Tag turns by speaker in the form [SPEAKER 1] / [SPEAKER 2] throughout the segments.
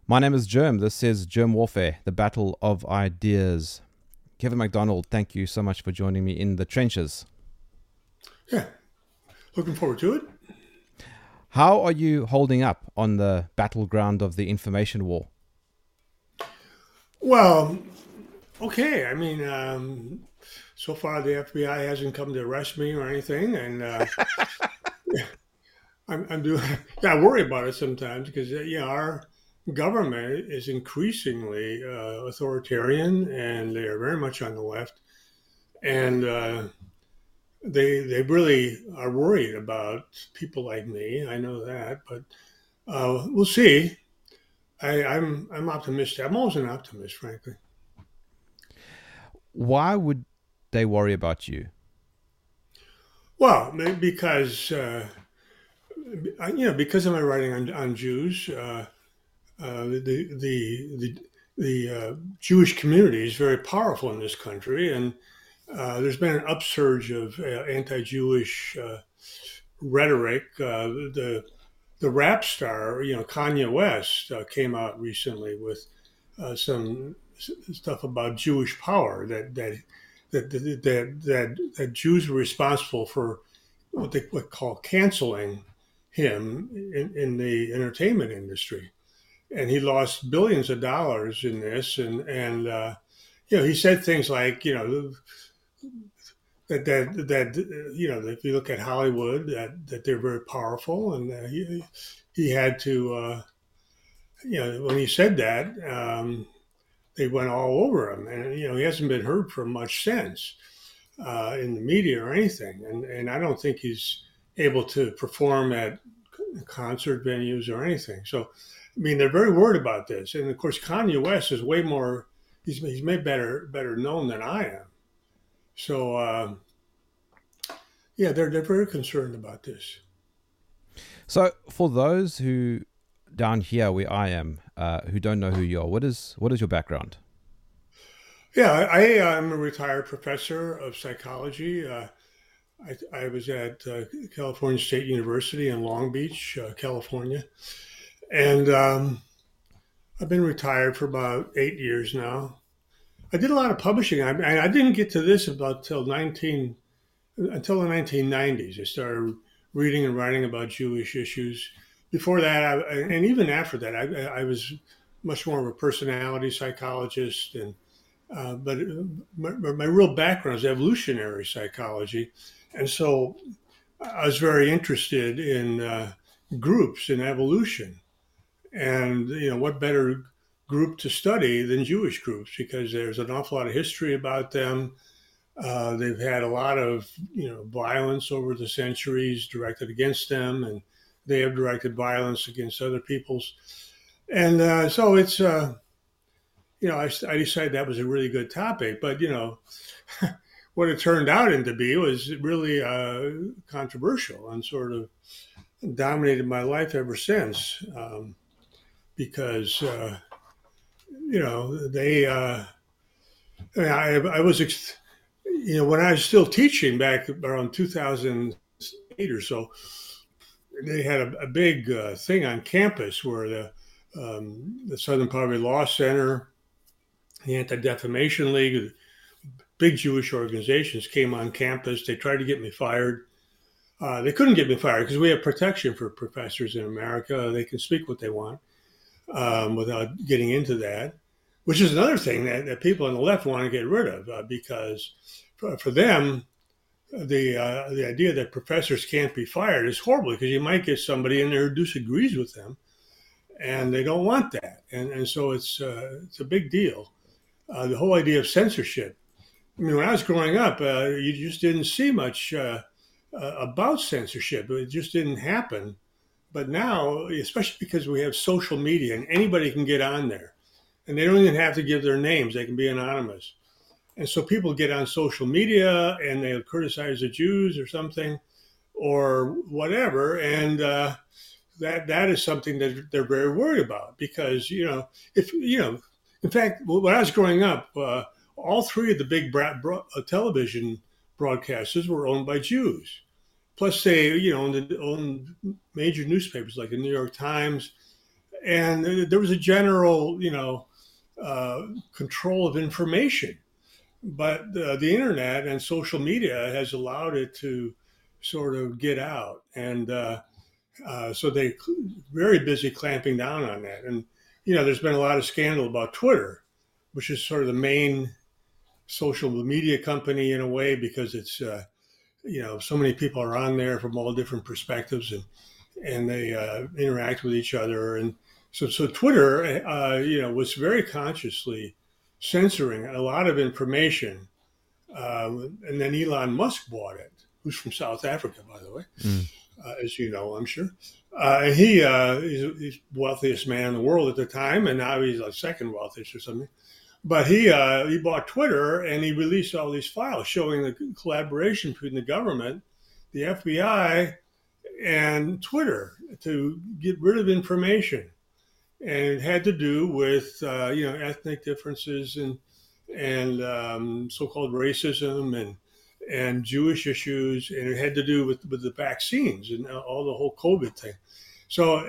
[SPEAKER 1] My name is Germ. This is Germ Warfare, the battle of ideas. Kevin MacDonald, thank you so much for joining me in the trenches.
[SPEAKER 2] Yeah, looking forward to it.
[SPEAKER 1] How are you holding up on the battleground of the information war?
[SPEAKER 2] Well, okay. So far the FBI hasn't come to arrest me or anything, and I'm doing. Yeah, I worry about it sometimes because our government is increasingly authoritarian, and they are very much on the left, and they really are worried about people like me. I know that, but we'll see. I'm optimistic. I'm always an optimist, frankly.
[SPEAKER 1] Why would they worry about you?
[SPEAKER 2] Well, because because of my writing on Jews, the Jewish community is very powerful in this country, and there's been an upsurge of anti-Jewish rhetoric. The rap star, Kanye West, came out recently with some stuff about Jewish power that Jews were responsible for what they would call canceling him in the entertainment industry, and he lost billions of dollars in this. And he said things like that if you look at Hollywood, that they're very powerful, and he had to when he said that. They went all over him, and he hasn't been heard from much since in the media or anything. And I don't think he's able to perform at concert venues or anything. So, I mean, they're very worried about this. And of course, Kanye West is way more. He's made better known than I am. So, yeah, they're very concerned about this.
[SPEAKER 1] So, for those who down here where I am, who don't know who you are, what is your background?
[SPEAKER 2] Yeah, am a retired professor of psychology. I was at California State University in Long Beach, California, and I've been retired for about 8 years now. I did a lot of publishing. I didn't get to this about until the 1990s. I started reading and writing about Jewish issues. Before that, and even after that, I was much more of a personality psychologist, and but my real background is evolutionary psychology, and so I was very interested in groups in evolution, and what better group to study than Jewish groups because there's an awful lot of history about them. They've had a lot of violence over the centuries directed against them, and they have directed violence against other peoples. And so it's I decided that was a really good topic, but what it turned out into be was really controversial and sort of dominated my life ever since because they I was when I was still teaching back around 2008 or so, they had a big thing on campus where the Southern Poverty Law Center, the Anti Defamation League, big Jewish organizations came on campus. They tried to get me fired. They couldn't get me fired because we have protection for professors in America. They can speak what they want without getting into that, which is another thing that people on the left want to get rid of because for them, the idea that professors can't be fired is horrible because you might get somebody in there who disagrees with them, and they don't want that, and so it's a big deal. The whole idea of censorship. I mean, when I was growing up, you just didn't see much about censorship. It just didn't happen. But now, especially because we have social media and anybody can get on there, and they don't even have to give their names; they can be anonymous. And so people get on social media and they'll criticize the Jews or something or whatever, and that is something that they're very worried about because if in fact, when I was growing up, all three of the big television broadcasters were owned by Jews. Plus, they owned major newspapers like the New York Times and there was a general, control of information. But the internet and social media has allowed it to sort of get out, and so they very busy clamping down on that. And there's been a lot of scandal about Twitter, which is sort of the main social media company in a way, because it's so many people are on there from all different perspectives, and they interact with each other. And so Twitter, was very consciously censoring a lot of information. And then Elon Musk bought it, who's from South Africa, by the way, as you know, I'm sure. And he's the wealthiest man in the world at the time, and now he's like second wealthiest or something. But he bought Twitter, and he released all these files showing the collaboration between the government, the FBI, and Twitter to get rid of information. And it had to do with ethnic differences and so-called racism and Jewish issues, and it had to do with the vaccines and all the whole COVID thing. So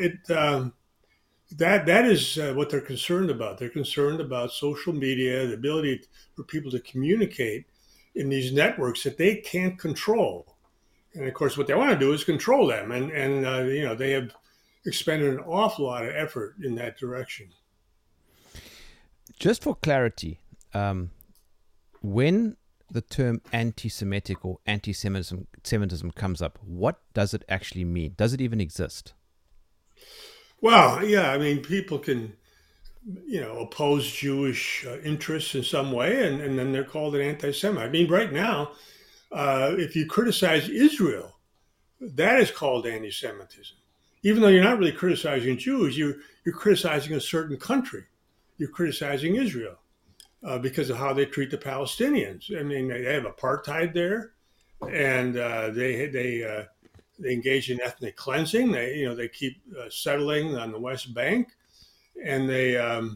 [SPEAKER 2] that is what they're concerned about. They're concerned about social media, the ability for people to communicate in these networks that they can't control. And of course, what they want to do is control them, and they have expended an awful lot of effort in that direction.
[SPEAKER 1] Just for clarity, when the term anti-Semitic or anti-Semitism comes up, what does it actually mean? Does it even exist?
[SPEAKER 2] Well, yeah, I mean, people can, oppose Jewish interests in some way, and then they're called an anti-Semite. I mean, right now, if you criticize Israel, that is called anti-Semitism. Even though you're not really criticizing Jews, you're criticizing a certain country. You're criticizing Israel because of how they treat the Palestinians. I mean, they have apartheid there, and they engage in ethnic cleansing. They keep settling on the West Bank, and they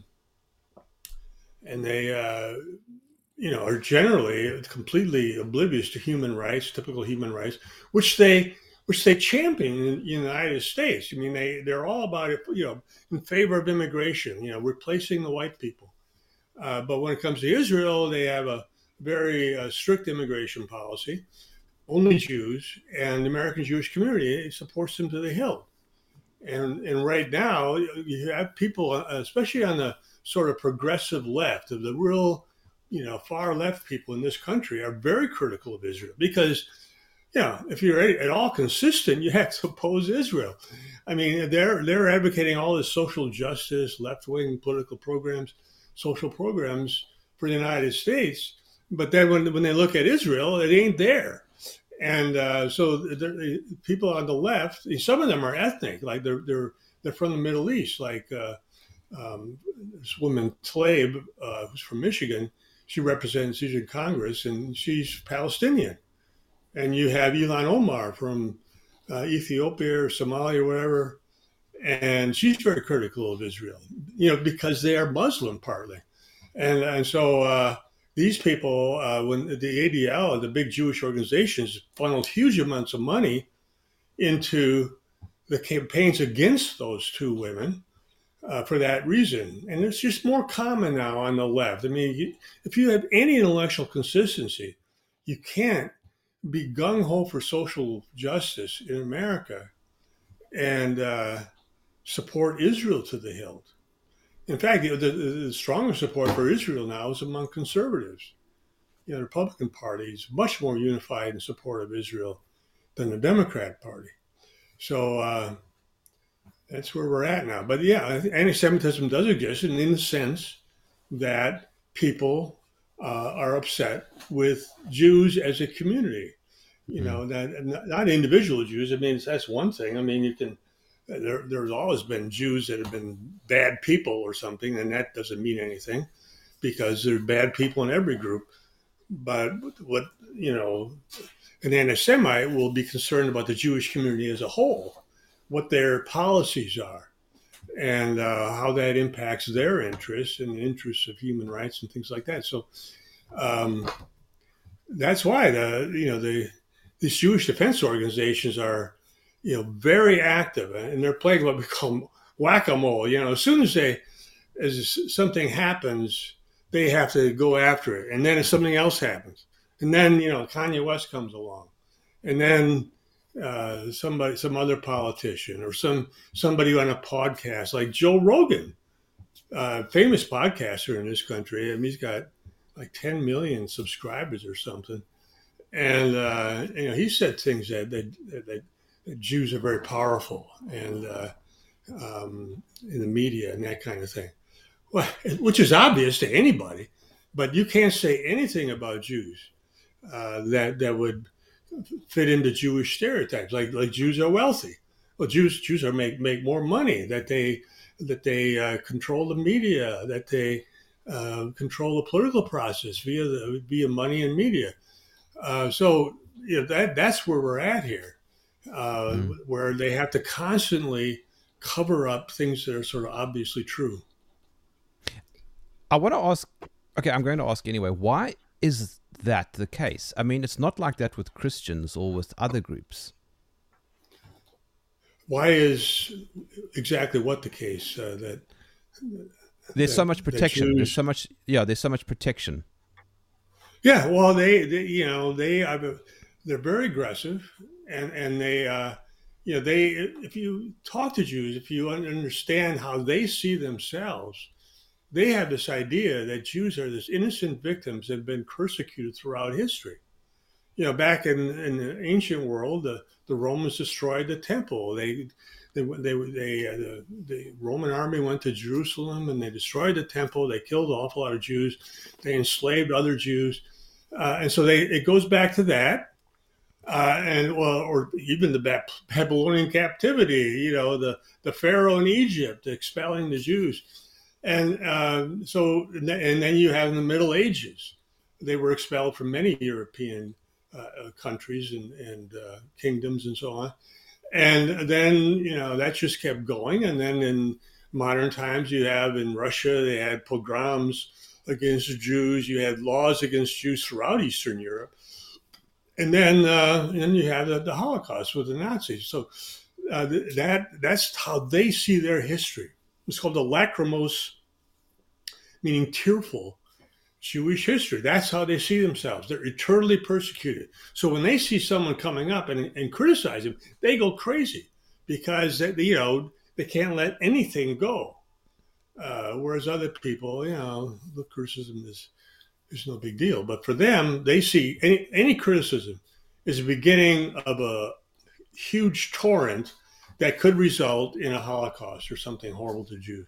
[SPEAKER 2] are generally completely oblivious to human rights, typical human rights, which they champion in the United States. I mean, they're all about it, in favor of immigration, replacing the white people. But when it comes to Israel, they have a very strict immigration policy. Only Jews, and the American Jewish community supports them to the hilt. And right now, you have people, especially on the sort of progressive left, of the real, far left people in this country, are very critical of Israel because, if you're at all consistent, you have to oppose Israel. I mean, they're advocating all this social justice, left-wing political programs, social programs for the United States, but then when they look at Israel, it ain't there. And so people on the left, some of them are ethnic, like they're from the Middle East, like this woman Tlaib, who's from Michigan. She represents in Congress, and she's Palestinian. And you have Ilhan Omar from Ethiopia or Somalia or whatever, and she's very critical of Israel, because they are Muslim partly, and so. These people, when the ADL, the big Jewish organizations, funneled huge amounts of money into the campaigns against those two women for that reason. And it's just more common now on the left. I mean, if you have any intellectual consistency, you can't be gung-ho for social justice in America and support Israel to the hilt. In fact, the strongest support for Israel now is among conservatives. The Republican Party is much more unified in support of Israel than the Democrat Party. So that's where we're at now. But yeah, anti-Semitism does exist in the sense that people are upset with Jews as a community. That not individual Jews. I mean, that's one thing. I mean, you can. There's always been Jews that have been bad people or something, and that doesn't mean anything because there's bad people in every group. But an anti-Semite will be concerned about the Jewish community as a whole, what their policies are, and how that impacts their interests and the interests of human rights and things like that. So that's why these Jewish defense organizations are very active, and they're playing what we call whack-a-mole. As soon as something happens, they have to go after it, and then if something else happens, and then Kanye West comes along, and then some other politician or somebody on a podcast like Joe Rogan, famous podcaster in this country. I mean, he's got like 10 million subscribers or something, and he said things that Jews are very powerful and in the media and that kind of thing. Well, which is obvious to anybody, but you can't say anything about Jews that would fit into Jewish stereotypes. Like Jews are wealthy. Well, Jews are make more money. That they control the media. That they control the political process via money and media. So that's where we're at here, where they have to constantly cover up things that are sort of obviously true.
[SPEAKER 1] I want to ask, okay, I'm going to ask anyway, why is that the case? I mean, it's not like that with Christians or with other groups.
[SPEAKER 2] Why is exactly what the case?
[SPEAKER 1] There's so much protection.
[SPEAKER 2] Jews,
[SPEAKER 1] there's so much protection.
[SPEAKER 2] Yeah, well, they're very aggressive, and if you talk to Jews, if you understand how they see themselves, they have this idea that Jews are this innocent victims that have been persecuted throughout history. Back in the ancient world, the Romans destroyed the temple. The Roman army went to Jerusalem and they destroyed the temple. They killed an awful lot of Jews. They enslaved other Jews, and so it goes back to that. Or even the Babylonian captivity. The Pharaoh in Egypt expelling the Jews. And and then you have in the Middle Ages, they were expelled from many European countries and kingdoms and so on. And then, that just kept going. And then in modern times, you have in Russia, they had pogroms against Jews. You had laws against Jews throughout Eastern Europe. And then you have the Holocaust with the Nazis. So that's how they see their history. It's called the lachrymose, meaning tearful, Jewish history. That's how they see themselves. They're eternally persecuted. So when they see someone coming up and criticize them, they go crazy because they can't let anything go. Whereas other people, the criticism is no big deal. But for them, they see any criticism is the beginning of a huge torrent that could result in a Holocaust or something horrible to Jews.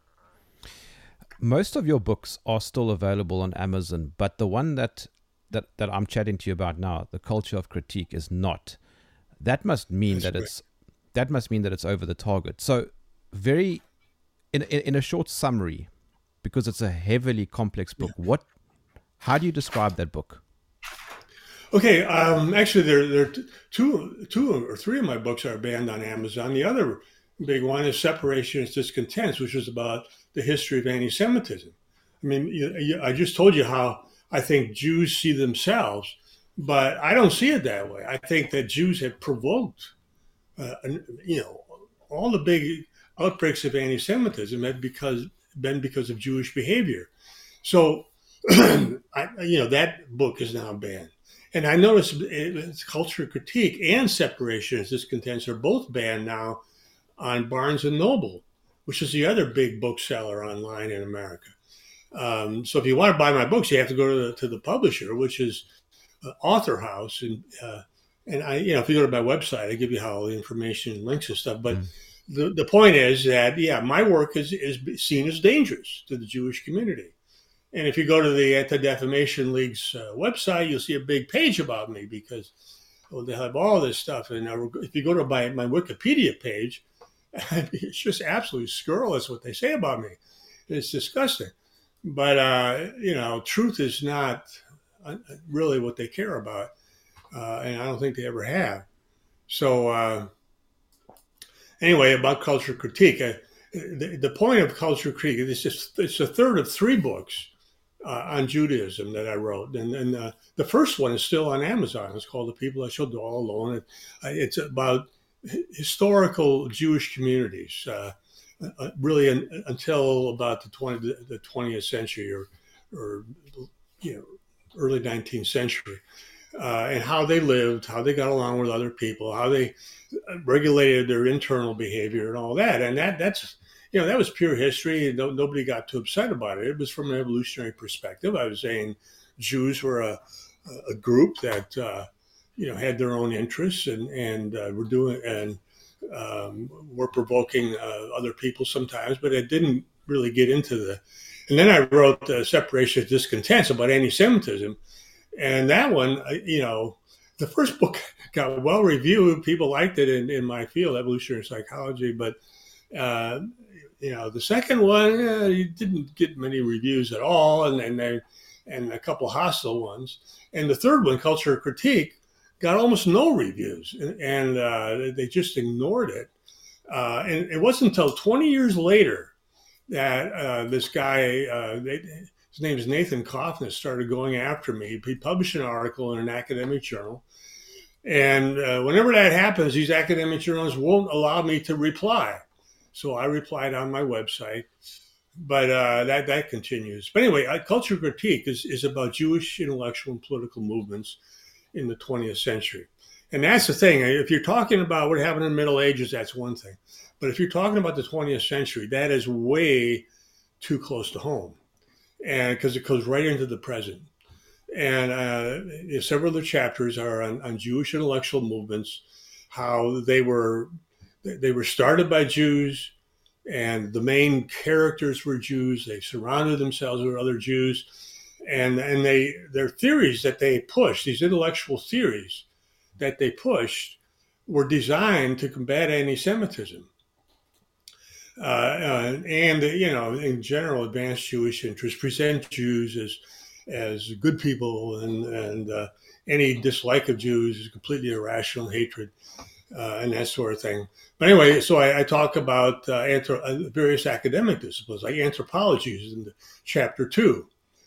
[SPEAKER 1] Most of your books are still available on Amazon, but the one that I'm chatting to you about now, The Culture of Critique, is not. That must mean that must mean that it's over the target. So, in a short summary, because it's a heavily complex book, how do you describe that book?
[SPEAKER 2] Okay, actually, there are two or three of my books are banned on Amazon. The other big one is Separationist Discontents, which is about the history of anti-Semitism. I mean, I just told you how I think Jews see themselves, but I don't see it that way. I think that Jews have provoked, all the big outbreaks of anti-Semitism have been because of Jewish behavior. So, that book is now banned. And I noticed it's Culture Critique and Separationist Discontents are both banned now on Barnes and Noble, which is the other big bookseller online in America. So if you want to buy my books, you have to go to the publisher, which is Author House. And if you go to my website, I give you all the information and links and stuff. But the point is that, my work is seen as dangerous to the Jewish community. And if you go to the Anti-Defamation League's website, you'll see a big page about me because they have all this stuff. And if you go to my Wikipedia page, it's just absolutely scurrilous what they say about me. It's disgusting. But, truth is not really what they care about. And I don't think they ever have. So anyway, about Culture Critique, the point of Culture Critique is it's a third of three books on Judaism that I wrote. And the first one is still on Amazon. It's called The People I Shall Dwell Alone. It's about historical Jewish communities really until about the 20th century or early 19th century, and how they lived, how they got along with other people, how they regulated their internal behavior and all that. And that's that was pure history. Nobody got too upset about it. It was from an evolutionary perspective. I was saying Jews were a group that had their own interests and were doing and were provoking other people sometimes, but it didn't really get into the. And then I wrote Separation of Discontents about anti-Semitism, and that one, the first book got well reviewed. People liked it in my field, evolutionary psychology, but the second one, you didn't get many reviews at all, and a couple hostile ones. And the third one, Culture of Critique, got almost no reviews, and they just ignored it. And it wasn't until 20 years later that this guy, his name is Nathan Kaufman, started going after me. He published an article in an academic journal. And whenever that happens, these academic journals won't allow me to reply. So I replied on my website, but that continues. But anyway, Culture Critique is about Jewish intellectual and political movements in the 20th century. And that's the thing. If you're talking about what happened in the Middle Ages, that's one thing. But if you're talking about the 20th century, that is way too close to home, and because it goes right into the present. And several of the chapters are on Jewish intellectual movements, how they were started by Jews, and the main characters were Jews. They surrounded themselves with other Jews, and their theories that they pushed, these intellectual theories that they pushed, were designed to combat anti-Semitism. And in general, advanced Jewish interests present Jews as good people, and any dislike of Jews is completely irrational hatred, and that sort of thing. But anyway, so I talk about various academic disciplines, like anthropology is in chapter 2,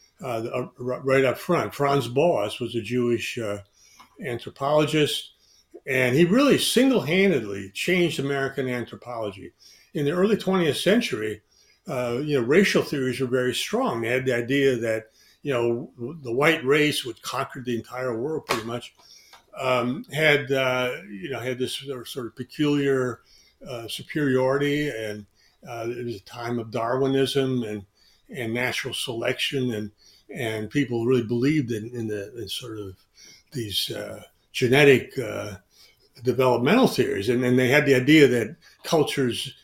[SPEAKER 2] right up front. Franz Boas was a Jewish anthropologist, and he really single-handedly changed American anthropology. In the early 20th century, racial theories were very strong. They had the idea that the white race would conquer the entire world, pretty much. Had this sort of peculiar superiority, and it was a time of Darwinism and natural selection, and people really believed in sort of these genetic developmental theories, and then they had the idea that cultures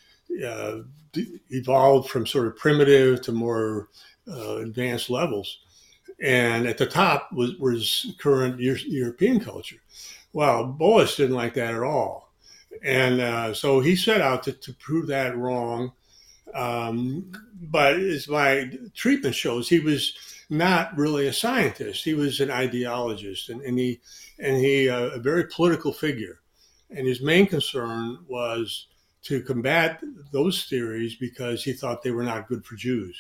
[SPEAKER 2] evolved from sort of primitive to more advanced levels. And at the top was current European culture. Well, Boas didn't like that at all. And so he set out to prove that wrong. But as my treatment shows, he was not really a scientist. He was an ideologist, and he a very political figure. And his main concern was to combat those theories because he thought they were not good for Jews.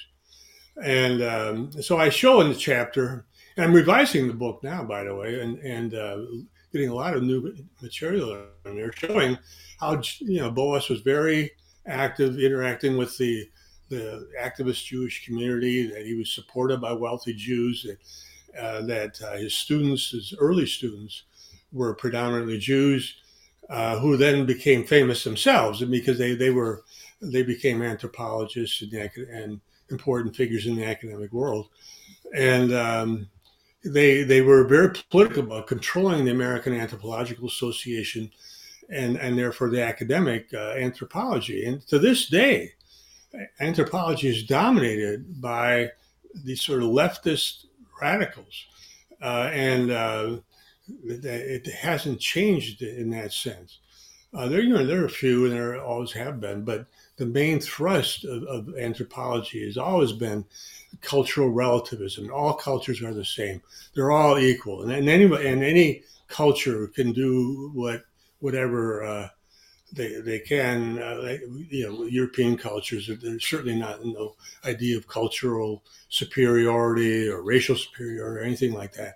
[SPEAKER 2] And so I show in the chapter, and I'm revising the book now, by the way, and getting a lot of new material in there, showing how Boas was very active, interacting with the activist Jewish community, that he was supported by wealthy Jews, that his students, his early students, were predominantly Jews, who then became famous themselves because they became anthropologists and important figures in the academic world. And they were very political about controlling the American Anthropological Association and therefore the academic anthropology. And to this day, anthropology is dominated by these sort of leftist radicals. And it hasn't changed in that sense. There are a few, and there always have been, but the main thrust of anthropology has always been cultural relativism. All cultures are the same; they're all equal, and any culture can do whatever they can. European cultures, there's certainly no idea of cultural superiority or racial superiority or anything like that.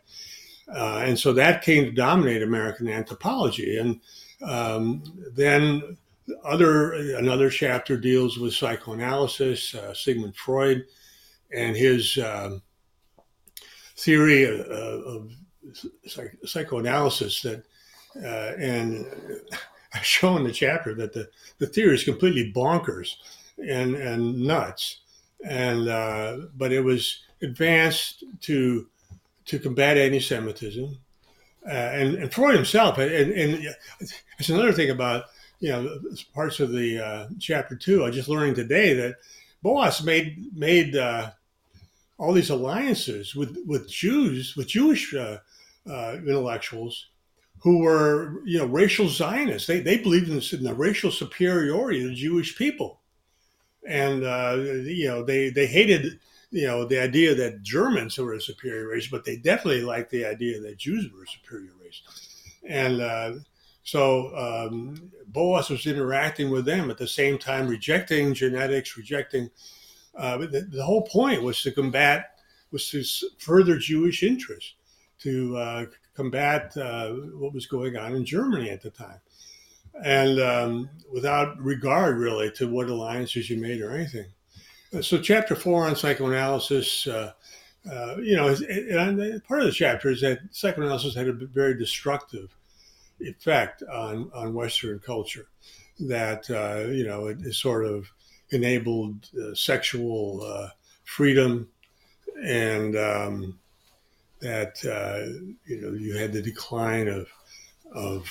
[SPEAKER 2] And so that came to dominate American anthropology. And then Another chapter deals with psychoanalysis, Sigmund Freud, and his theory of psychoanalysis that, and I show in the chapter that the theory is completely bonkers and nuts, and but it was advanced to combat anti-Semitism, and Freud himself, and it's another thing about parts of the chapter 2. I just learning today that Boas made all these alliances with Jews, with Jewish intellectuals who were, racial Zionists. They believed in the racial superiority of the Jewish people, and they hated the idea that Germans were a superior race, but they definitely liked the idea that Jews were a superior race, and Boas was interacting with them at the same time, rejecting genetics, rejecting. The whole point was to further Jewish interest, to combat what was going on in Germany at the time, and without regard really to what alliances you made or anything. So chapter 4 on psychoanalysis, part of the chapter is that psychoanalysis had a very destructive effect on Western culture, that, it sort of enabled sexual freedom, and that you had the decline of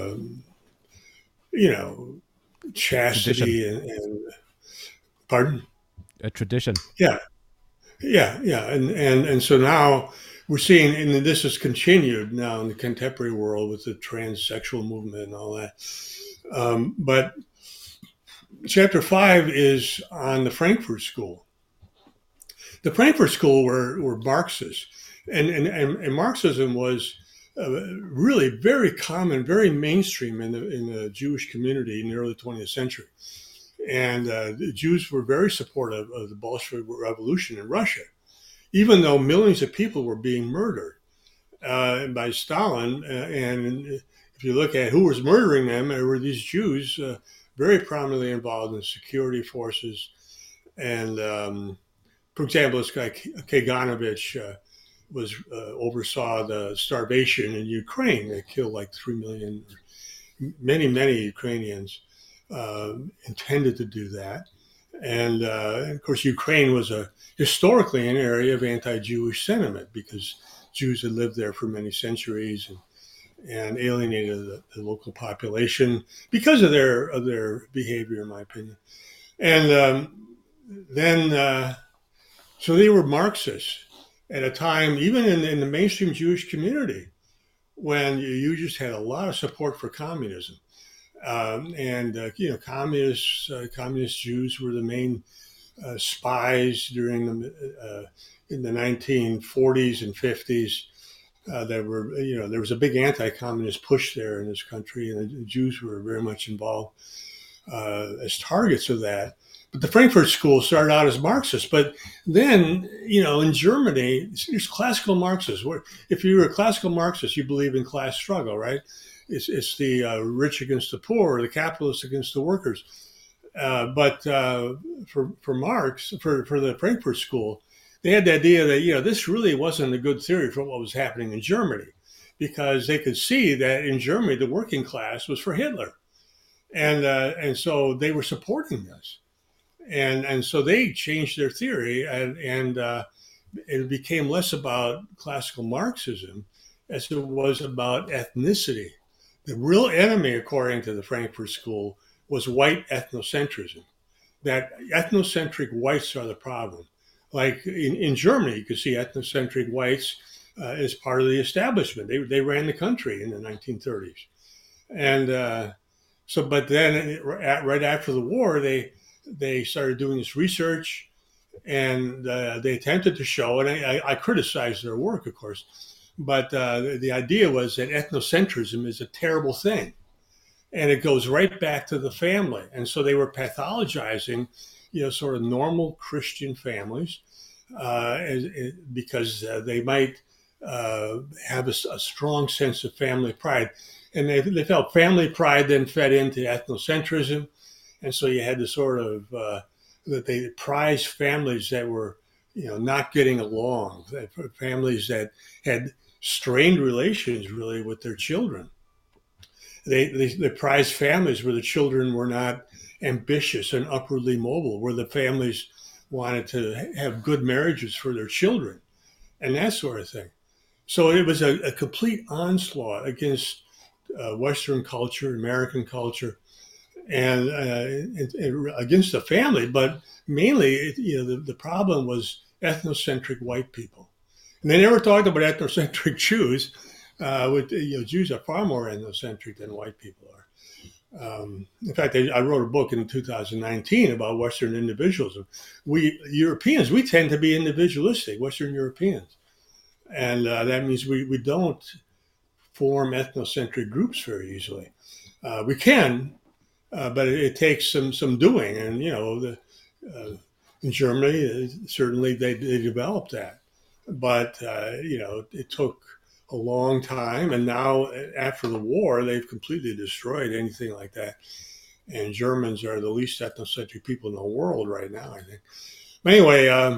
[SPEAKER 2] chastity and pardon?
[SPEAKER 1] A tradition.
[SPEAKER 2] Yeah, and so now we're seeing, and this has continued now in the contemporary world with the transsexual movement and all that. But chapter 5 is on the Frankfurt School. The Frankfurt School were Marxists, and Marxism was really very common, very mainstream in the Jewish community in the early 20th century. And the Jews were very supportive of the Bolshevik Revolution in Russia, even though millions of people were being murdered by Stalin. And if you look at who was murdering them, there were these Jews very prominently involved in security forces. And for example, this guy Kaganovich oversaw the starvation in Ukraine. They killed like 3 million, many Ukrainians. Intended to do that. And of course, Ukraine was historically an area of anti-Jewish sentiment because Jews had lived there for many centuries and alienated the local population because of their behavior, in my opinion. And so they were Marxists at a time, even in the mainstream Jewish community, when you just had a lot of support for communism. Communist Jews were the main spies during in the 1940s and 50s. There was a big anti-communist push there in this country, and the Jews were very much involved as targets of that. But the Frankfurt School started out as Marxist, but then, in Germany, there's classical Marxists. If you're a classical Marxist, you believe in class struggle, right? It's the rich against the poor, the capitalists against the workers. But for Marx, for the Frankfurt School, they had the idea that this really wasn't a good theory for what was happening in Germany, because they could see that in Germany the working class was for Hitler, and so they were supporting this, and so they changed their theory, and it became less about classical Marxism as it was about ethnicity. The real enemy, according to the Frankfurt School, was white ethnocentrism, that ethnocentric whites are the problem. Like in Germany, you could see ethnocentric whites as part of the establishment. They ran the country in the 1930s. And but then right after the war, they started doing this research, and they attempted to show, and I criticized their work, of course, but the idea was that ethnocentrism is a terrible thing, and it goes right back to the family. And so they were pathologizing, sort of normal Christian families, because they might have a strong sense of family pride. and they felt family pride then fed into ethnocentrism, and so you had the sort of that they prized families that were, not getting along, families that had strained relations really with their children. They prized families where the children were not ambitious and upwardly mobile, where the families wanted to have good marriages for their children and that sort of thing. So it was a complete onslaught against Western culture, American culture, and against the family. But mainly, the problem was ethnocentric white people. And they never talked about ethnocentric Jews. Jews are far more ethnocentric than white people are. In fact, I wrote a book in 2019 about Western individualism. We Europeans, we tend to be individualistic, Western Europeans. And that means we don't form ethnocentric groups very easily. We can, but it takes some doing. And, in Germany, certainly they developed that. But, it took a long time. And now, after the war, they've completely destroyed anything like that. And Germans are the least ethnocentric people in the world right now, I think. But anyway,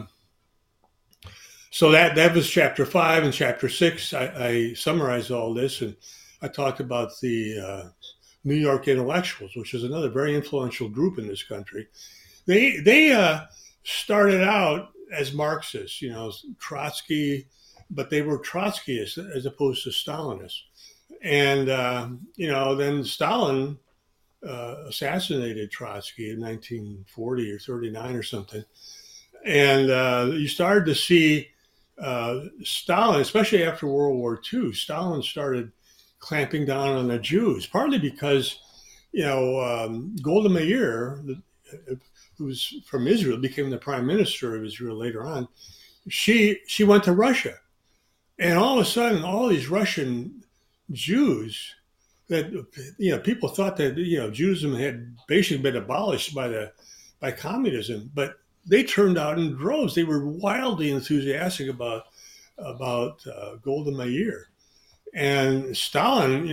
[SPEAKER 2] so that was chapter 5. And chapter 6, I summarized all this, and I talked about the New York intellectuals, which is another very influential group in this country. They started out as Marxists, Trotsky, but they were Trotskyists as opposed to Stalinists. And, then Stalin assassinated Trotsky in 1940 or 39 or something. And you started to see Stalin, especially after World War II, Stalin started clamping down on the Jews, partly because, Golda Meir, who was from Israel, became the prime minister of Israel later on. She went to Russia. And all of a sudden, all these Russian Jews that, people thought that, Judaism had basically been abolished by communism, but they turned out in droves. They were wildly enthusiastic about Golda Meir. And Stalin,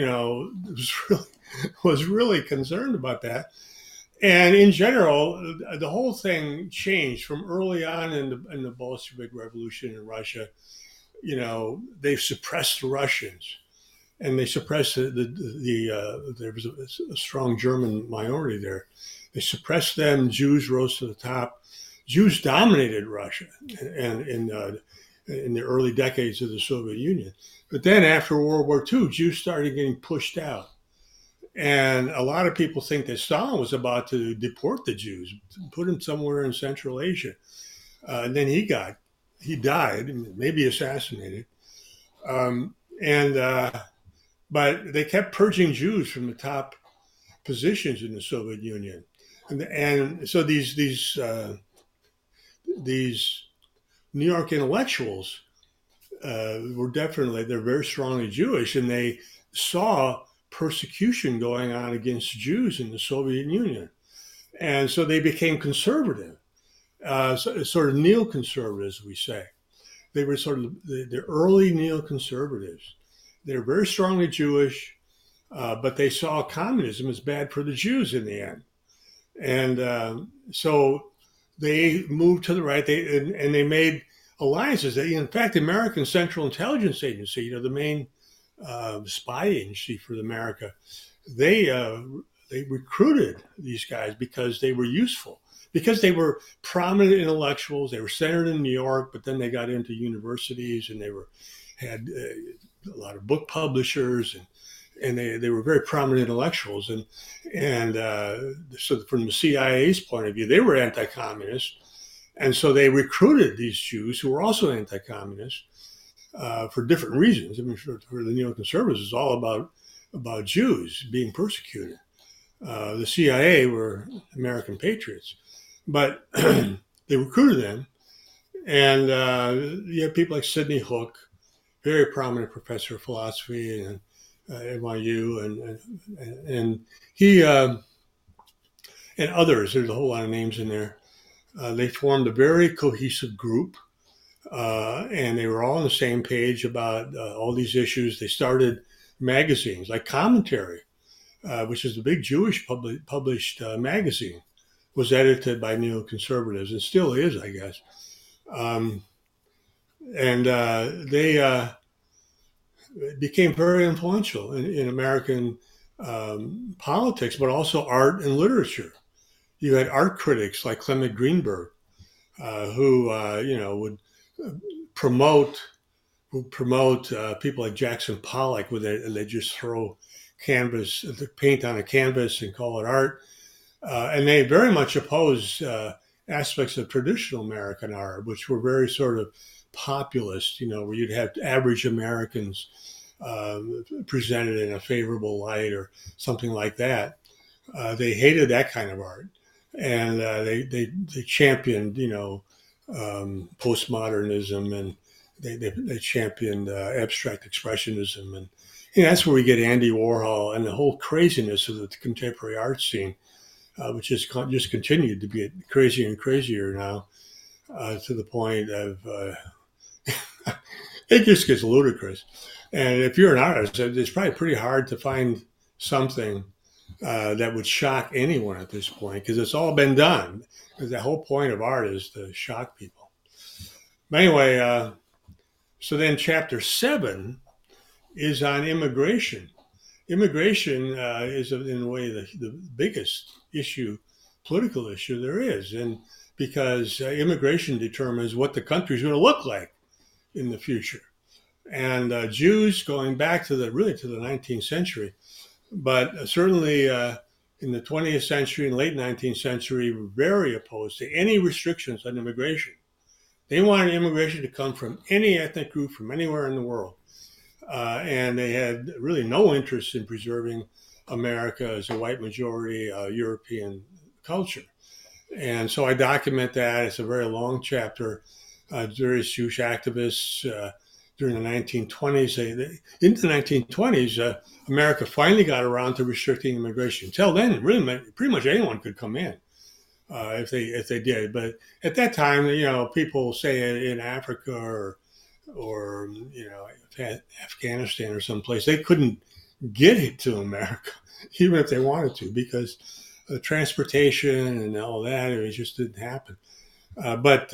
[SPEAKER 2] was really concerned about that. And in general, the whole thing changed from early on in the Bolshevik Revolution in Russia. They suppressed the Russians, and they suppressed there was a strong German minority there. They suppressed them. Jews rose to the top. Jews dominated Russia, and in the early decades of the Soviet Union. But then after World War II, Jews started getting pushed out. And a lot of people think that Stalin was about to deport the Jews, put them somewhere in Central Asia. And then he died, maybe assassinated. But they kept purging Jews from the top positions in the Soviet Union. And so these New York intellectuals they're very strongly Jewish, and they saw persecution going on against Jews in the Soviet Union. And so they became conservative, sort of neoconservatives, we say. They were sort of the early neoconservatives. They're very strongly Jewish, but they saw communism as bad for the Jews in the end. And so they moved to the right, and they made alliances. In fact, the American Central Intelligence Agency, the main spy agency for America, they recruited these guys because they were useful, because they were prominent intellectuals. They were centered in New York, but then they got into universities, and they had a lot of book publishers, and they were very prominent intellectuals. And so from the CIA's point of view, they were anti-communist. And so they recruited these Jews who were also anti-communist for different reasons. I mean, for the neoconservatives, it's all about Jews being persecuted. The CIA were American patriots, but they recruited them. And you have people like Sidney Hook, very prominent professor of philosophy and NYU, and he and others. There's a whole lot of names in there. They formed a very cohesive group, and they were all on the same page about all these issues. They started magazines, like Commentary, which is a big Jewish published magazine, was edited by neoconservatives and still is, I guess. Um, and they became very influential in American politics, but also art and literature. You had art critics like Clement Greenberg, who would promote people like Jackson Pollock, where they just throw the paint on a canvas and call it art, and they very much opposed aspects of traditional American art, which were very sort of populist, where you'd have average Americans presented in a favorable light or something like that. They hated that kind of art, and they championed postmodernism, and they championed abstract expressionism, and that's where we get Andy Warhol and the whole craziness of the contemporary art scene, which has just continued to get crazier and crazier now, to the point of it just gets ludicrous. And if you're an artist, it's probably pretty hard to find something that would shock anyone at this point, because it's all been done. Because the whole point of art is to shock people. But anyway, so then chapter 7 is on immigration. Immigration is, in a way, the biggest political issue there is. And because immigration determines what the country is going to look like in the future. And Jews, going back to the 19th century, but certainly in the 20th century and late 19th century, were very opposed to any restrictions on immigration. They wanted immigration to come from any ethnic group from anywhere in the world. And they had really no interest in preserving America as a white majority European culture. And so I document that. It's a very long chapter. Various Jewish activists during the 1920s, into the 1920s, America finally got around to restricting immigration. Until then, really, pretty much anyone could come in if they did. But at that time, people say in Africa or Afghanistan or someplace, they couldn't get it to America, even if they wanted to, because transportation and all that, it just didn't happen. But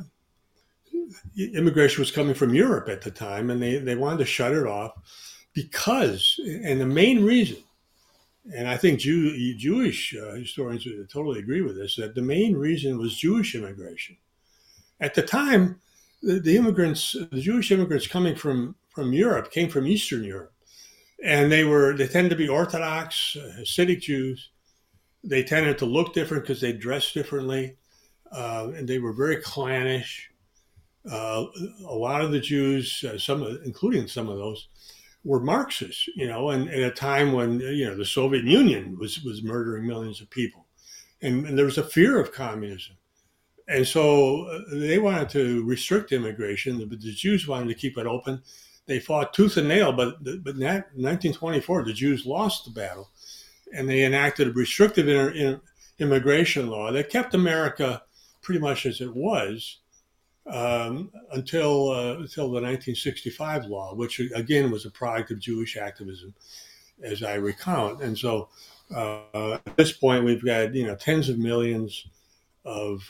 [SPEAKER 2] immigration was coming from Europe at the time, and they wanted to shut it off because, and the main reason, and I think Jewish historians would totally agree with this, that the main reason was Jewish immigration. At the time, the Jewish immigrants coming from Europe came from Eastern Europe, and they tended to be Orthodox, Hasidic Jews. They tended to look different because they dressed differently, and they were very clannish. A lot of the Jews, including some of those, were Marxists, and at a time when, the Soviet Union was murdering millions of people. And there was a fear of communism. And so they wanted to restrict immigration, but the Jews wanted to keep it open. They fought tooth and nail, but in 1924, the Jews lost the battle, and they enacted a restrictive immigration law that kept America pretty much as it was until the 1965 law, which again was a product of Jewish activism, as I recount. And so at this point, we've got tens of millions of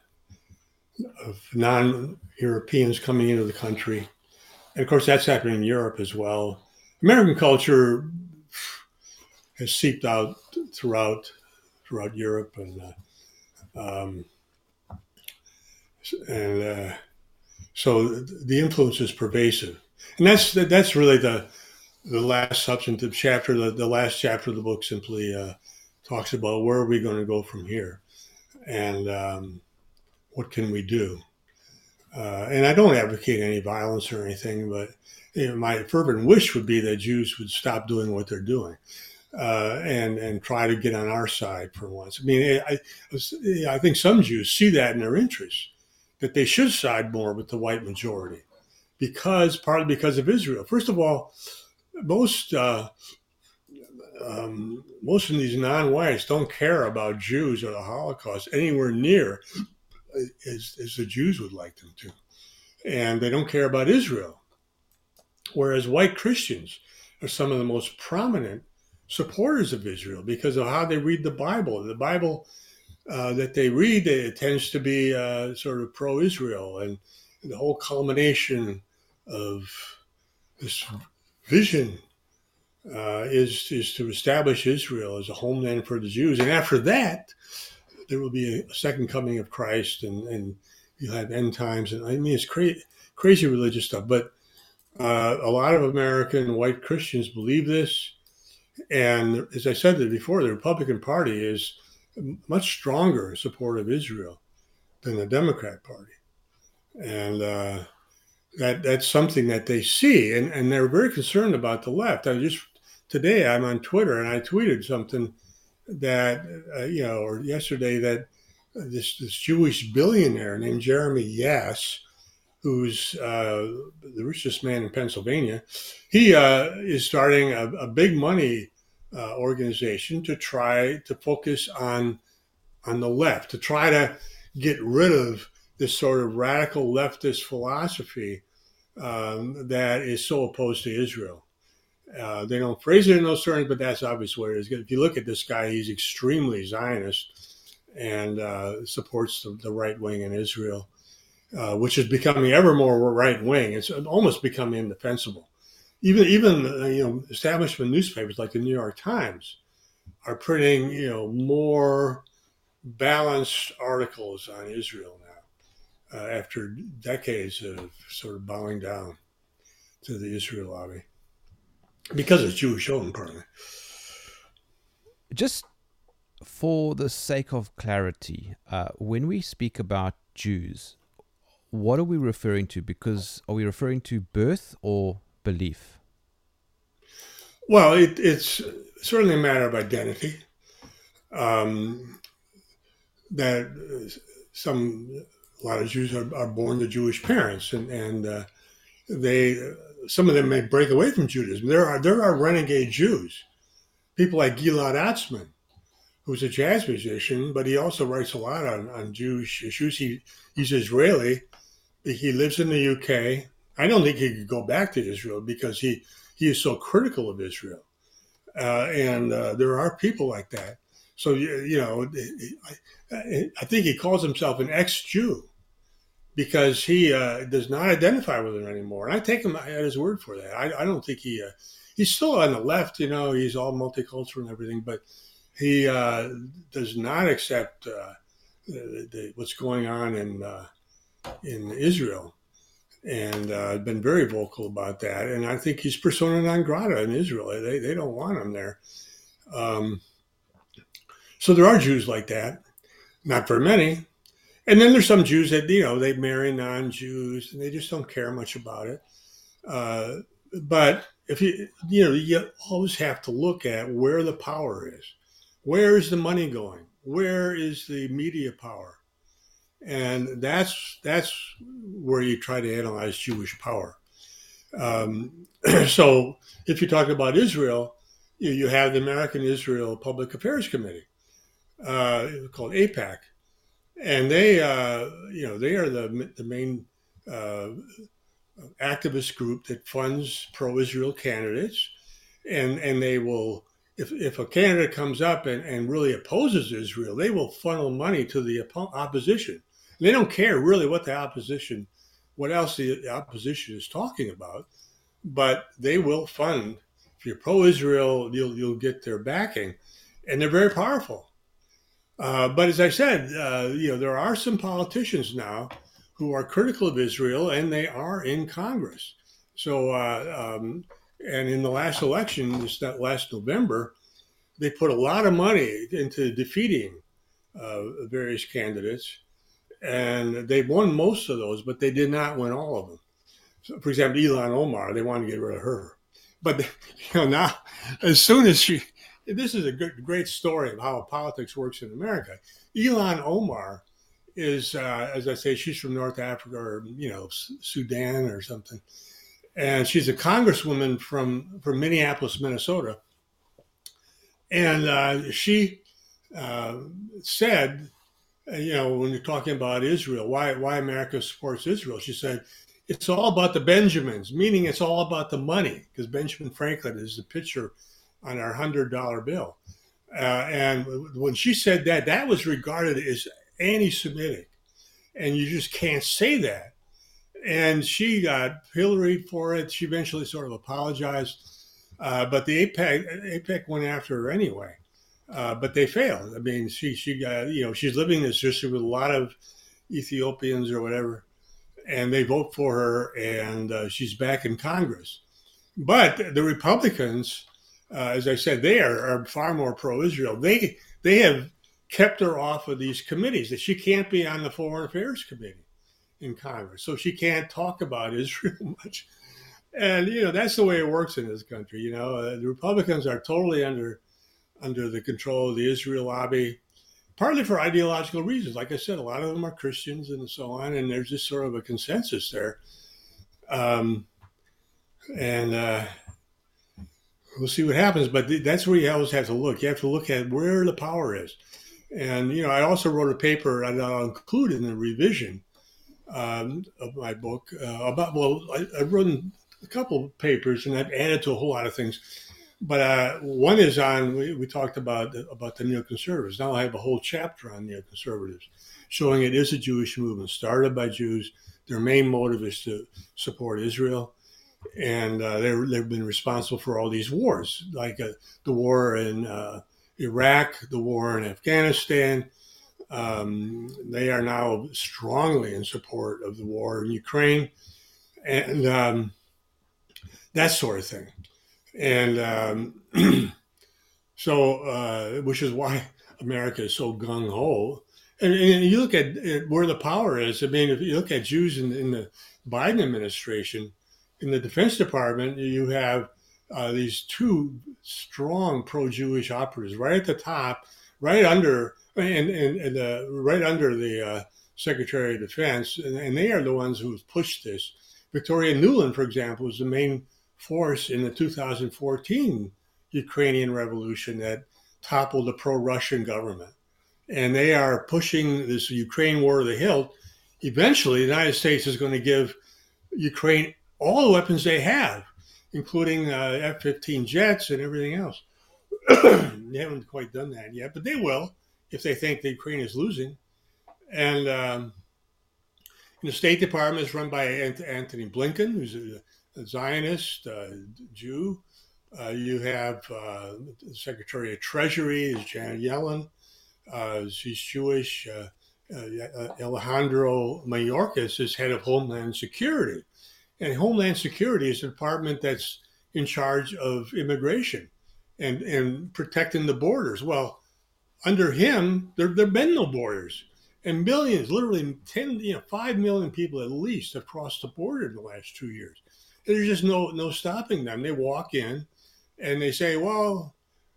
[SPEAKER 2] non-Europeans coming into the country, and of course that's happening in Europe as well. American culture has seeped out throughout Europe, and so the influence is pervasive, and that's really the last substantive chapter. The last chapter of the book simply talks about where are we going to go from here, and what can we do. And I don't advocate any violence or anything, but my fervent wish would be that Jews would stop doing what they're doing. And try to get on our side for once. I mean, I think some Jews see that in their interests, that they should side more with the white majority, partly because of Israel. First of all, most of these non-whites don't care about Jews or the Holocaust anywhere near as the Jews would like them to, and they don't care about Israel. Whereas white Christians are some of the most prominent supporters of Israel because of how they read the Bible. The Bible that they read, it tends to be sort of pro-Israel, and the whole culmination of this vision is to establish Israel as a homeland for the Jews. And after that, there will be a second coming of Christ, and you'll have end times. And I mean, it's crazy religious stuff. But a lot of American white Christians believe this. And as I said before, the Republican Party is much stronger in support of Israel than the Democrat Party. And that's something that they see. And they're very concerned about the left. Today I'm on Twitter and I tweeted something that, or yesterday, that this Jewish billionaire named Jeremy Yass, who's the richest man in Pennsylvania, he is starting a big money organization to try to focus on the left, to try to get rid of this sort of radical leftist philosophy that is so opposed to Israel. They don't phrase it in those terms, but that's obviously what it is. If you look at this guy, he's extremely Zionist and supports the right wing in Israel, which is becoming ever more right wing. It's almost becoming indefensible. Even establishment newspapers like the New York Times are printing more balanced articles on Israel now, after decades of sort of bowing down to the Israel lobby. Because it's Jewish owned, partly.
[SPEAKER 1] Just for the sake of clarity, when we speak about Jews, what are we referring to? Because are we referring to birth or belief?
[SPEAKER 2] Well, it's certainly a matter of identity. That a lot of Jews are born to Jewish parents, and some of them may break away from Judaism. There are renegade Jews, people like Gilad Atzmon, who's a jazz musician, but he also writes a lot on Jewish issues. He's Israeli. He lives in the UK. I don't think he could go back to Israel because he is so critical of Israel. And there are people like that. So, I think he calls himself an ex-Jew because he does not identify with it anymore. And I take him at his word for that. I don't think he's still on the left, he's all multicultural and everything, but he does not accept what's going on in Israel. And been very vocal about that. And I think he's persona non grata in Israel. They don't want him there. So there are Jews like that, not very many. And then there's some Jews that, they marry non-Jews and they just don't care much about it. But if you always have to look at where the power is. Where is the money going? Where is the media power? And that's where you try to analyze Jewish power. So if you talk about Israel, you have the American Israel Public Affairs Committee, called AIPAC, and they are the main activist group that funds pro-Israel candidates, and they will. If a candidate comes up and really opposes Israel, they will funnel money to the opposition. They don't care really what else the opposition is talking about, but they will fund. If you're pro-Israel, you'll get their backing, and they're very powerful. But as I said, there are some politicians now who are critical of Israel, and they are in Congress. So, and in the last election, last November, they put a lot of money into defeating various candidates. And they won most of those, but they did not win all of them. So, for example, Ilhan Omar, they wanted to get rid of her. But now, as soon as this is a great story of how politics works in America. Ilhan Omar is, as I say, she's from North Africa or Sudan or something, and she's a congresswoman from Minneapolis, Minnesota, and she said. When you're talking about Israel, why America supports Israel, she said, it's all about the Benjamins, meaning it's all about the money, because Benjamin Franklin is the picture on our $100 bill. And when she said that, that was regarded as anti-Semitic, and you just can't say that. And she got pilloried for it. She eventually sort of apologized, but the AIPAC went after her anyway. But they failed. I mean, she got, she's living this history with a lot of Ethiopians or whatever, and they vote for her, and she's back in Congress. But the Republicans, as I said, they are far more pro-Israel. They have kept her off of these committees. That she can't be on the Foreign Affairs Committee in Congress, so she can't talk about Israel much. And that's the way it works in this country. The Republicans are totally under the control of the Israel lobby, partly for ideological reasons. Like I said, a lot of them are Christians and so on, and there's just sort of a consensus there. And we'll see what happens. But that's where you always have to look. You have to look at where the power is. And, I also wrote a paper, and I'll include in the revision of my book I've written a couple of papers, and I've added to a whole lot of things. But one is on, we talked about the neoconservatives. Now I have a whole chapter on neoconservatives, showing it is a Jewish movement started by Jews. Their main motive is to support Israel. And they've been responsible for all these wars, like the war in Iraq, the war in Afghanistan. They are now strongly in support of the war in Ukraine, and that sort of thing. And so, which is why America is so gung ho. And you look at where the power is. I mean, if you look at Jews in the Biden administration, in the Defense Department, you have these two strong pro-Jewish operatives right at the top, right under the Secretary of Defense, and they are the ones who pushed this. Victoria Nuland, for example, was the main force in the 2014 Ukrainian revolution that toppled the pro-Russian government. And they are pushing this Ukraine war to the hilt. Eventually, the United States is going to give Ukraine all the weapons they have, including F-15 jets and everything else. They haven't quite done that yet, but they will if they think the Ukraine is losing. And the State Department is run by Antony Blinken, who's a Zionist Jew. You have the Secretary of Treasury is Janet Yellen. She's Jewish. Alejandro Mayorkas is head of Homeland Security. And Homeland Security is a department that's in charge of immigration and protecting the borders. Well, under him, there have been no borders. And millions, literally 5 million people at least have crossed the border in the last 2 years. And there's just no stopping them. They walk in and they say, well,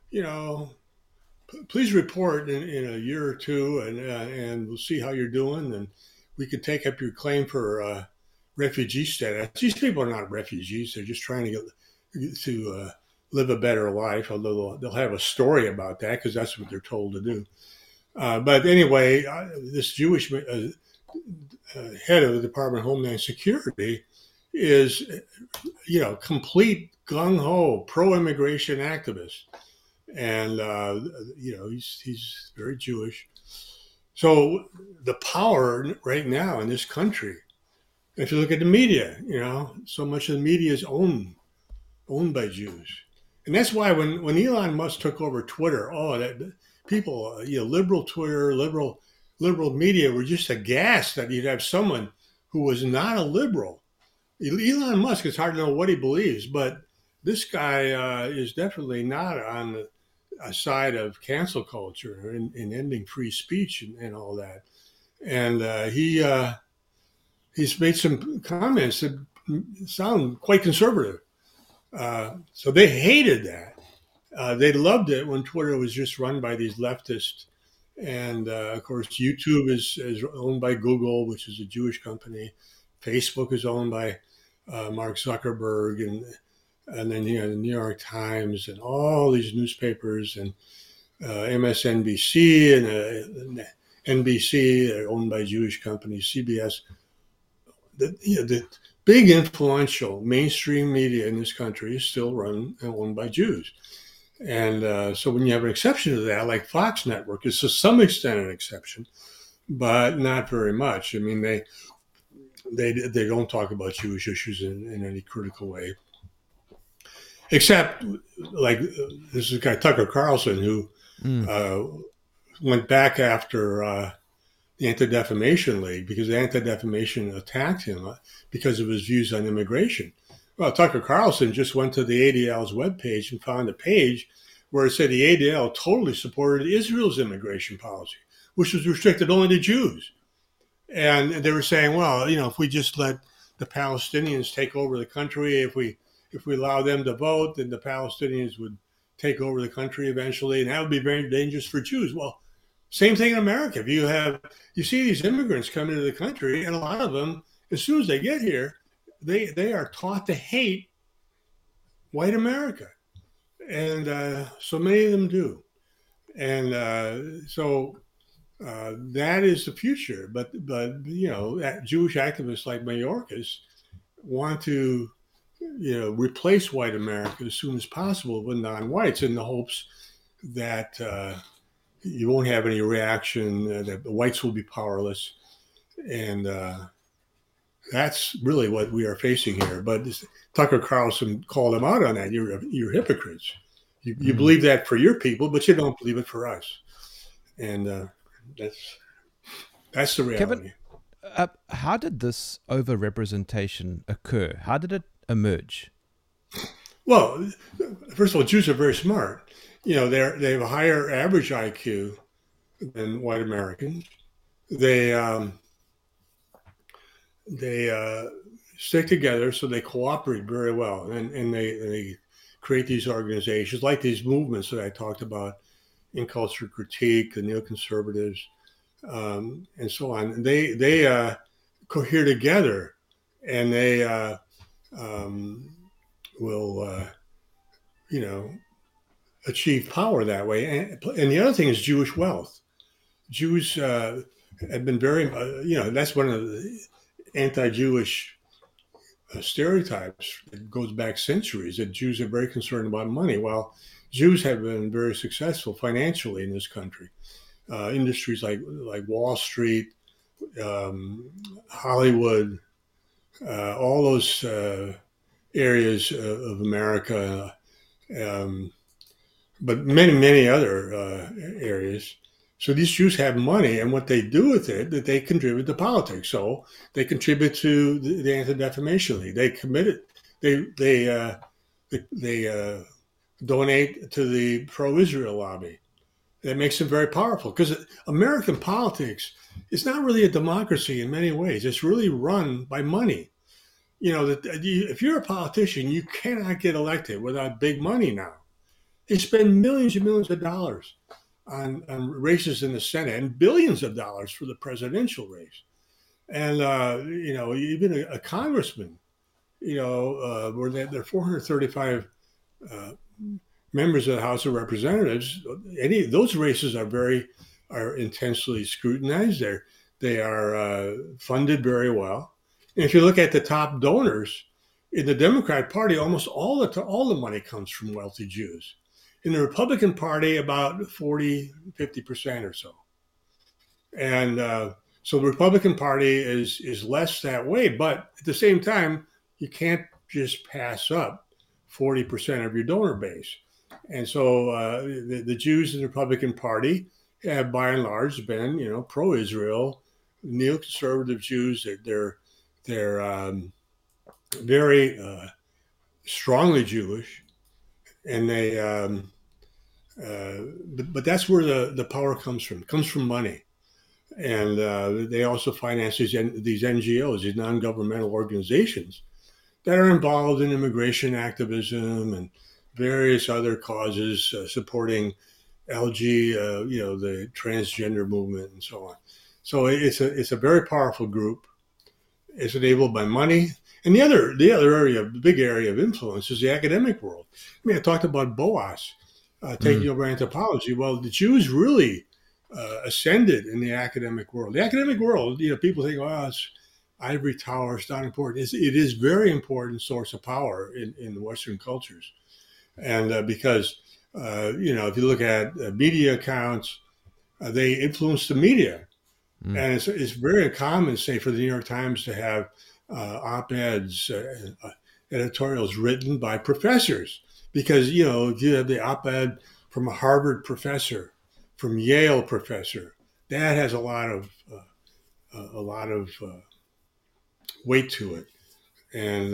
[SPEAKER 2] please report in a year or two and we'll see how you're doing. And we can take up your claim for refugee status. These people are not refugees. They're just trying to live a better life, although they'll have a story about that because that's what they're told to do. But anyway, this Jewish head of the Department of Homeland Security is, complete gung-ho, pro-immigration activist. And, he's very Jewish. So the power right now in this country, if you look at the media, so much of the media is owned by Jews. And that's why when Elon Musk took over Twitter, people, liberal Twitter, liberal media were just aghast that you'd have someone who was not a liberal. Elon Musk, it's hard to know what he believes, but this guy is definitely not on a side of cancel culture and ending free speech and all that. And he's made some comments that sound quite conservative. So they hated that. They loved it when Twitter was just run by these leftists. And of course, YouTube is owned by Google, which is a Jewish company. Facebook is owned by Mark Zuckerberg, and then the New York Times and all these newspapers and MSNBC and NBC are owned by Jewish companies. CBS. The big influential mainstream media in this country is still run and owned by Jews. And so when you have an exception to that, like Fox Network is to some extent an exception, but not very much. I mean, they don't talk about Jewish issues in any critical way, except like this is a guy Tucker Carlson who went back after the Anti-Defamation League because the Anti-Defamation attacked him because of his views on immigration. Well, Tucker Carlson just went to the ADL's webpage and found a page where it said the ADL totally supported Israel's immigration policy, which was restricted only to Jews. And they were saying, well, if we just let the Palestinians take over the country, if we allow them to vote, then the Palestinians would take over the country eventually, and that would be very dangerous for Jews. Well, same thing in America. If you see these immigrants come into the country, and a lot of them, as soon as they get here, they are taught to hate white America, and so many of them do, and so that is the future. But Jewish activists like Mayorkas want to replace white America as soon as possible with non-whites in the hopes that you won't have any reaction, that the whites will be powerless, and that's really what we are facing here. But Tucker Carlson called them out on that. You're hypocrites. You believe that for your people, but you don't believe it for us. And that's the reality.
[SPEAKER 1] Kevin, how did this overrepresentation occur? How did it emerge?
[SPEAKER 2] Well, first of all, Jews are very smart. They have a higher average IQ than white Americans. They stick together, so they cooperate very well, and they create these organizations like these movements that I talked about in culture critique, the neoconservatives, and so on. And they cohere together, and they will achieve power that way. And the other thing is Jewish wealth. Jews have been very, that's one of the anti-Jewish stereotypes that goes back centuries, that Jews are very concerned about money. Well, Jews have been very successful financially in this country. Industries like Wall Street, Hollywood, all those areas of America, but many other areas. So these Jews have money, and what they do with it, that they contribute to politics. So they contribute to the Anti-Defamation League. They donate to the pro-Israel lobby. That makes them very powerful, because American politics is not really a democracy in many ways. It's really run by money. If you're a politician, you cannot get elected without big money now. They spend millions and millions of dollars on races in the Senate, and billions of dollars for the presidential race. And, even a congressman, where there are 435 members of the House of Representatives, those races are intensely scrutinized. They are funded very well. And if you look at the top donors in the Democrat Party, almost all the money comes from wealthy Jews. In the Republican Party, about 50% or so. And so the Republican Party is less that way. But at the same time, you can't just pass up 40% of your donor base. And so the Jews in the Republican Party have, by and large, been, pro-Israel, neoconservative Jews. They're very strongly Jewish, and they. But that's where the power comes from. It comes from money, and they also finance these NGOs, these non-governmental organizations that are involved in immigration activism and various other causes, supporting LG, the transgender movement, and so on. So it's a very powerful group. It's enabled by money. And the big area of influence is the academic world. I mean, I talked about Boas taking over anthropology. Well, the Jews really ascended in the academic world. The academic world, people think, ivory tower is not important. It is very important source of power in Western cultures. And because, if you look at media accounts, they influence the media.
[SPEAKER 1] Mm.
[SPEAKER 2] And it's very common, say, for the New York Times to have op-eds, editorials written by professors. Because, if you have the op-ed from a Harvard professor, from Yale professor, that has a lot of weight to it. And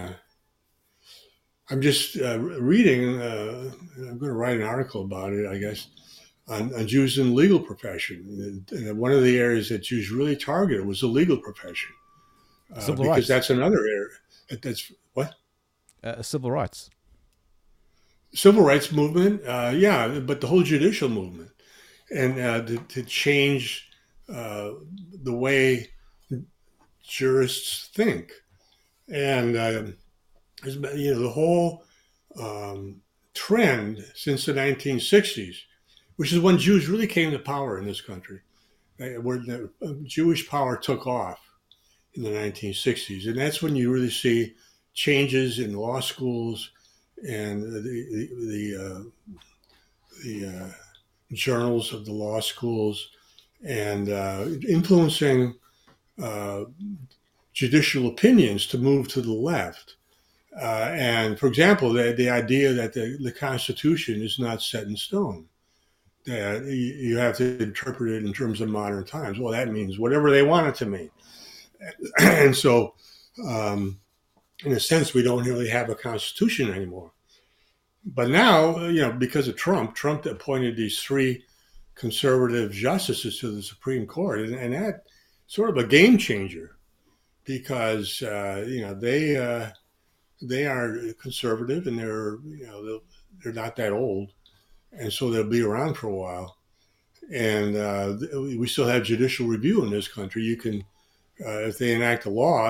[SPEAKER 2] I'm just reading. I'm going to write an article about it, I guess, on Jews in the legal profession. And one of the areas that Jews really targeted was the legal profession,
[SPEAKER 1] Civil
[SPEAKER 2] because
[SPEAKER 1] rights.
[SPEAKER 2] that's another area. That's what
[SPEAKER 1] Civil rights.
[SPEAKER 2] civil rights movement. Yeah, but the whole judicial movement, and to change uh, the way jurists think, and the whole um, trend since the 1960s, which is when Jews really came to power in this country, where the Jewish power took off in the 1960s. And that's when you really see changes in law schools and the journals of the law schools, and influencing uh, judicial opinions to move to the left. And for example, the idea that the Constitution is not set in stone, that you have to interpret it in terms of modern times. Well, that means whatever they want it to mean. And so, um, in a sense, we don't really have a Constitution anymore. But now, because of Trump appointed these three conservative justices to the Supreme Court, and that sort of a game changer because they are conservative, and they're not that old, and so they'll be around for a while. And we still have judicial review in this country. You can, if they enact a law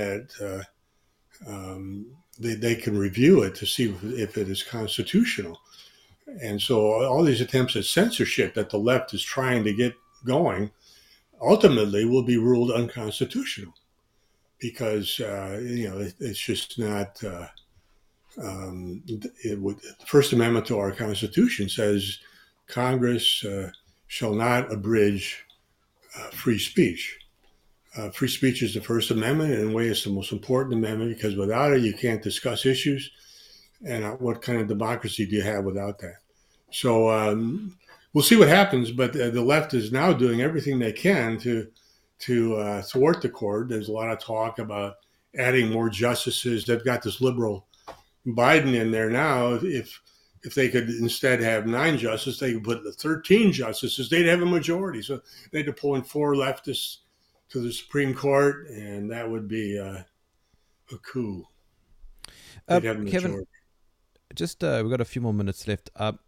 [SPEAKER 2] they can review it to see if it is constitutional. And so all these attempts at censorship that the left is trying to get going ultimately will be ruled unconstitutional because it's just not. The First Amendment to our Constitution says Congress shall not abridge free speech. Free speech is the First Amendment, and in a way, it's the most important amendment because without it, you can't discuss issues. And what kind of democracy do you have without that? So we'll see what happens. But the left is now doing everything they can to thwart the court. There's a lot of talk about adding more justices. They've got this liberal Biden in there now. If they could instead have 9 justices, they could put the 13 justices. They'd have a majority. So they'd appoint 4 leftists to the Supreme Court, and that would be a coup. They'd have a
[SPEAKER 1] Kevin,
[SPEAKER 2] majority.
[SPEAKER 1] just we've got a few more minutes left.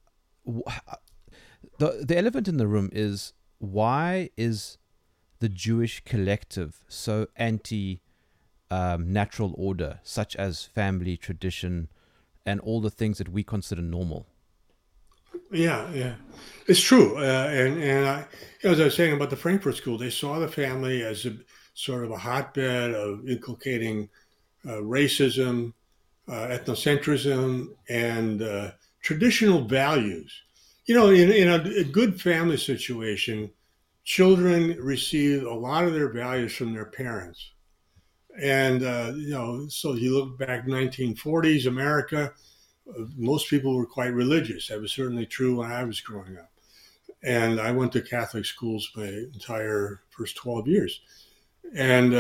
[SPEAKER 1] The elephant in the room is, why is the Jewish collective so anti natural order, such as family, tradition, and all the things that we consider normal?
[SPEAKER 2] Yeah, it's true. And as I was saying about the Frankfurt School, they saw the family as a sort of a hotbed of inculcating racism, ethnocentrism, and traditional values. In a good family situation, children receive a lot of their values from their parents. And, so you look back 1940s America, most people were quite religious. That was certainly true when I was growing up. And I went to Catholic schools my entire first 12 years. And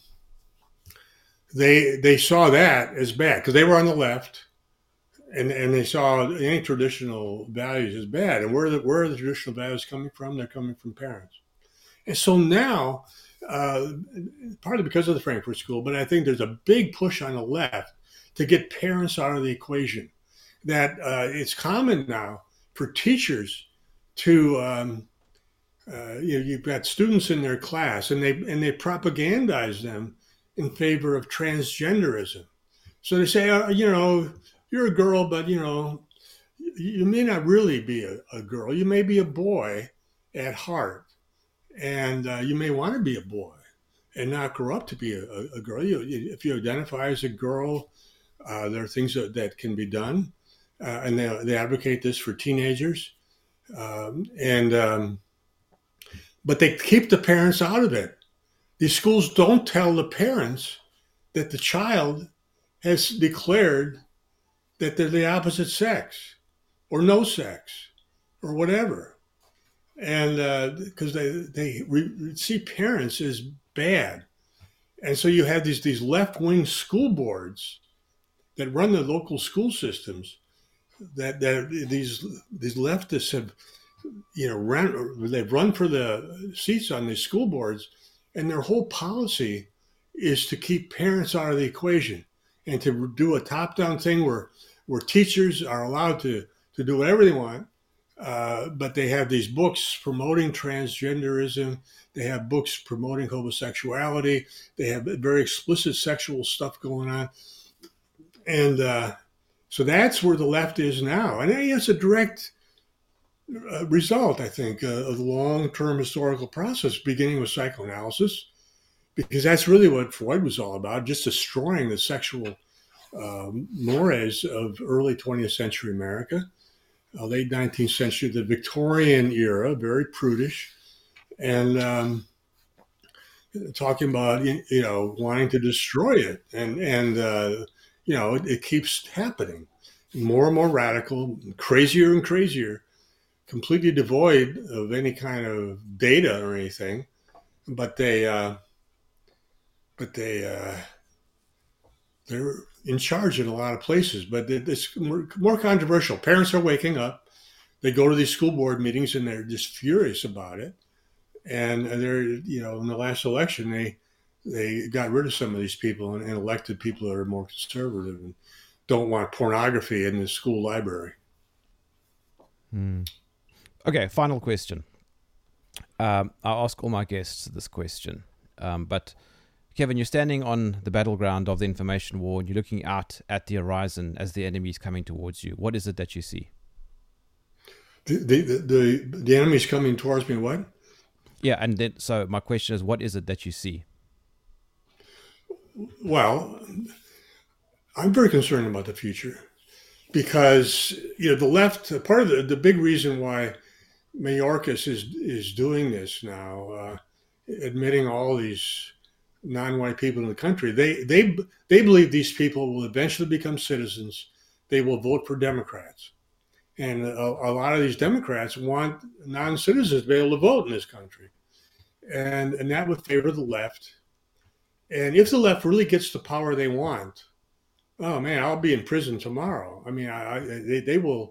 [SPEAKER 2] they saw that as bad because they were on the left, and they saw any traditional values as bad. And where are the traditional values coming from? They're coming from parents. And so now, uh, partly because of the Frankfurt School, but I think there's a big push on the left to get parents out of the equation. That it's common now for teachers to you've got students in their class, and they propagandize them in favor of transgenderism. So they say, you're a girl, but you may not really be a girl. You may be a boy at heart, and you may want to be a boy. and not grow up to be a girl. If you identify as a girl, there are things that can be done, and they advocate this for teenagers, and but they keep the parents out of it. These schools don't tell the parents that the child has declared that they're the opposite sex or no sex or whatever. And because they see parents as bad. And so you have these left wing school boards that run the local school systems that these leftists have they've run for the seats on these school boards, and their whole policy is to keep parents out of the equation and to do a top down thing where teachers are allowed to do whatever they want. But they have these books promoting transgenderism. They have books promoting homosexuality. They have very explicit sexual stuff going on. And so that's where the left is now. And it's a direct result, I think, of the long-term historical process, beginning with psychoanalysis, because that's really what Freud was all about, just destroying the sexual mores of early 20th century America. Late 19th century, the Victorian era, very prudish, and talking about wanting to destroy it, and it keeps happening, more and more radical, crazier and crazier, completely devoid of any kind of data or anything, but they're in charge in a lot of places. But it's more controversial. Parents are waking up. They go to these school board meetings and they're just furious about it. And they're, in the last election, they got rid of some of these people and elected people that are more conservative and don't want pornography in the school library.
[SPEAKER 1] Okay, final question. I ask all my guests this question, but Kevin, you're standing on the battleground of the information war and you're looking out at the horizon as the enemy is coming towards you. What is it that you see?
[SPEAKER 2] The enemy's coming towards me. What?
[SPEAKER 1] Yeah, and then so my question is, what is it that you see?
[SPEAKER 2] Well, I'm very concerned about the future because the left. Part of the big reason why Mayorkas is doing this now, admitting all these non-white people in the country. They believe these people will eventually become citizens. They will vote for Democrats. And a lot of these Democrats want non-citizens to be able to vote in this country. And that would favor the left. And if the left really gets the power they want, oh man, I'll be in prison tomorrow. I mean, they will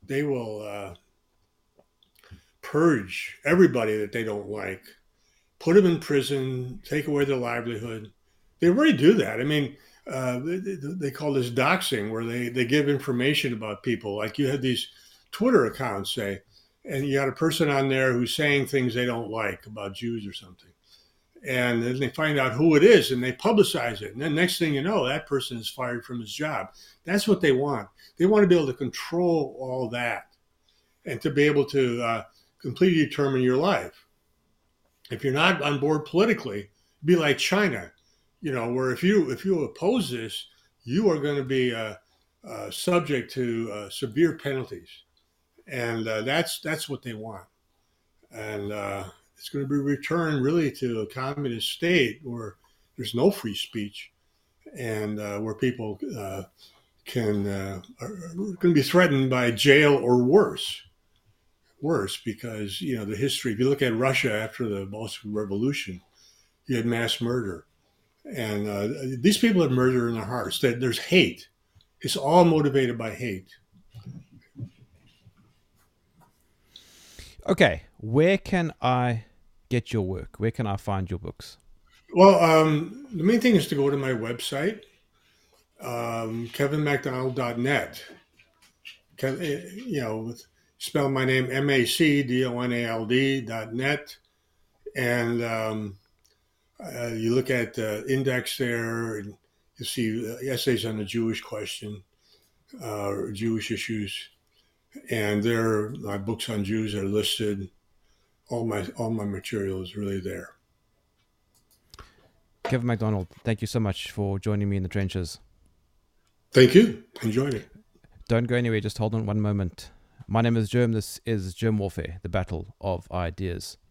[SPEAKER 2] purge everybody that they don't like, put them in prison, take away their livelihood. They already do that. I mean, they call this doxing, where they give information about people. Like you had these Twitter accounts, say, and you got a person on there who's saying things they don't like about Jews or something. And then they find out who it is and they publicize it. And then next thing you know, that person is fired from his job. That's what they want. They want to be able to control all that and to be able to completely determine your life. If you're not on board politically, be like China, where if you oppose this, you are going to be subject to severe penalties, and that's what they want. And it's going to be returned really to a communist state where there's no free speech, and where people are going to be threatened by jail or worse, because the history. If you look at Russia after the Bolshevik Revolution, you had mass murder, and these people have murder in their hearts. There's hate. It's all motivated by hate.
[SPEAKER 1] Okay, where can I get your work? Where can I find your books?
[SPEAKER 2] Well, the main thing is to go to my website, kevinmacdonald.net. Spell my name MacDonald.net, and you look at the index there, and you see essays on the Jewish question, Jewish issues, and there my books on Jews are listed. All my material is really there.
[SPEAKER 1] Kevin McDonald, thank you so much for joining me in the trenches.
[SPEAKER 2] Thank you. Enjoyed it.
[SPEAKER 1] Don't go anywhere. Just hold on one moment. My name is Germ. This is Germ Warfare, the battle of ideas.